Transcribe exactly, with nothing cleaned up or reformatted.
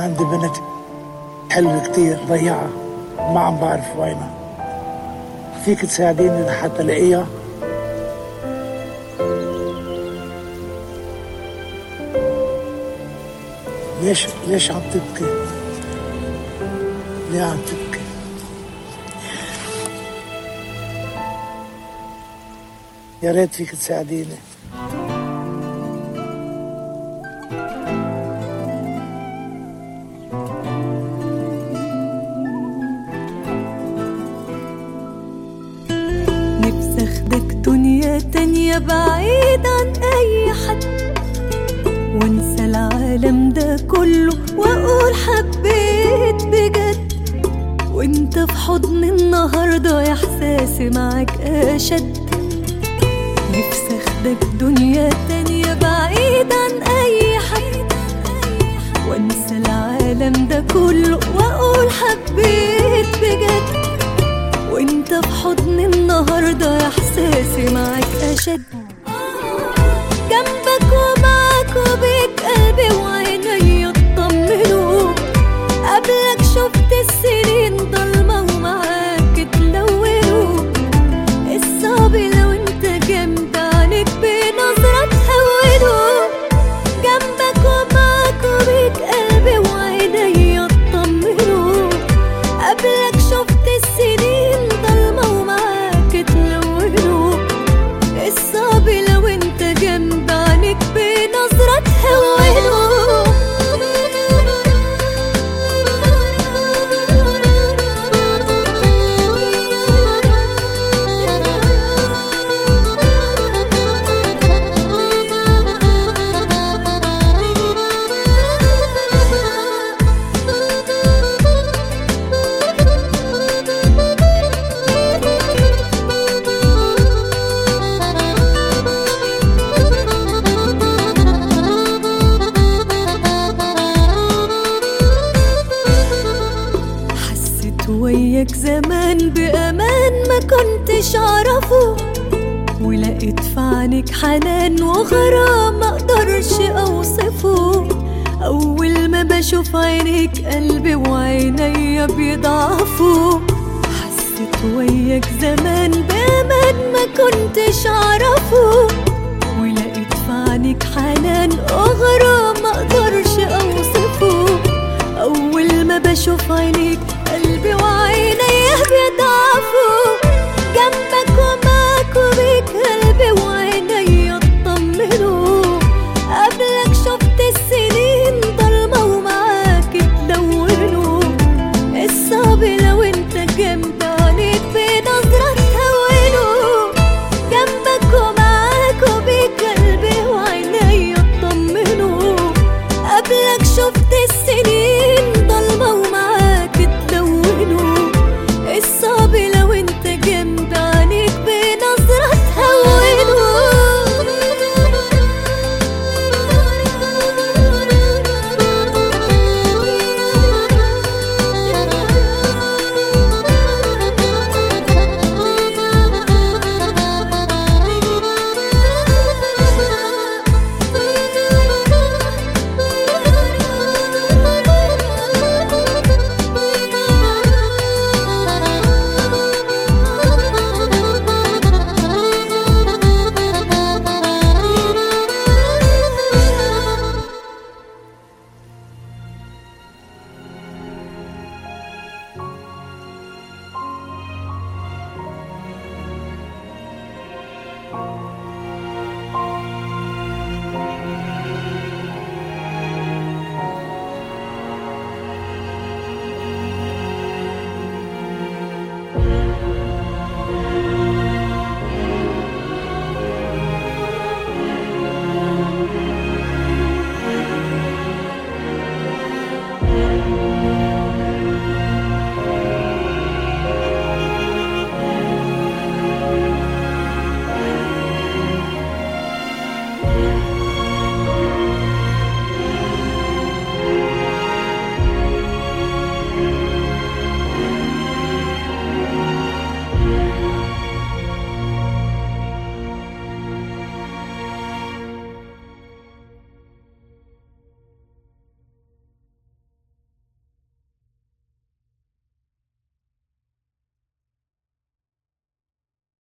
عندي بنت حلوة كتير ضيعة ما عم بعرف وينها، فيك تساعديني لحتى الاقيها؟ ليش ليش عم تبكي؟ ليه عم تبكي؟ يا ريت فيك تساعديني. نفسي اخدك دنيا تانية بعيد عن اي حد، وانسى العالم ده كله واقول حبيت بجد، وانت في حضني النهارده يا احساسي معاك اشد. نفسي اخدك دنيا تانية بعيد عن اي حد، وانسى العالم ده كله واقول حبيت بجد، وانت في حضني النهارده يا احساسي معاك اشد. جنبك ومعاك وبيك قلبي وعيني اطمنوا، قبلك شفت السنين ضلمة ومعاك تلونوا، الصعب لو انت جنب عنك بنظرة تهونوا. جنبك ومعاك وبيك قلبي وعيني اطمنوا، قبلك شفت السنين ضلمة ومعاك تلونوا، الصعب لو انت جنب عنك بنظرة تهونوا. وياك زمان بأمان ما كنتش أعرفه، ولقيت في عينك حنان وغرام ما اقدرش أوصفه. أول ما بشوف عينيك قلبي وعينيا بيضعفوا، حسيت وياك زمان بأمان ما كنتش أعرفه، ولقيت في عينك حنان وغرام ما اقدرش أوصفه. أول ما بشوف عينيك قلبي وعينيا بيضعفوا، جنبك ومعاك وبيك قلبي وعينيا اطمنوا، قبلك شفت السنين ضلمة ومعاك تلونوا، الصعب لو انت جنب عنيك بنظرة تهونوا. جنبك ومعاك وبيك قلبي وعينيا اطمنوا، قبلك شفت السنين ضلمة ومعاك تلونوا، الصعب لو انت جنب عنيك بنظرة تهونوا. you.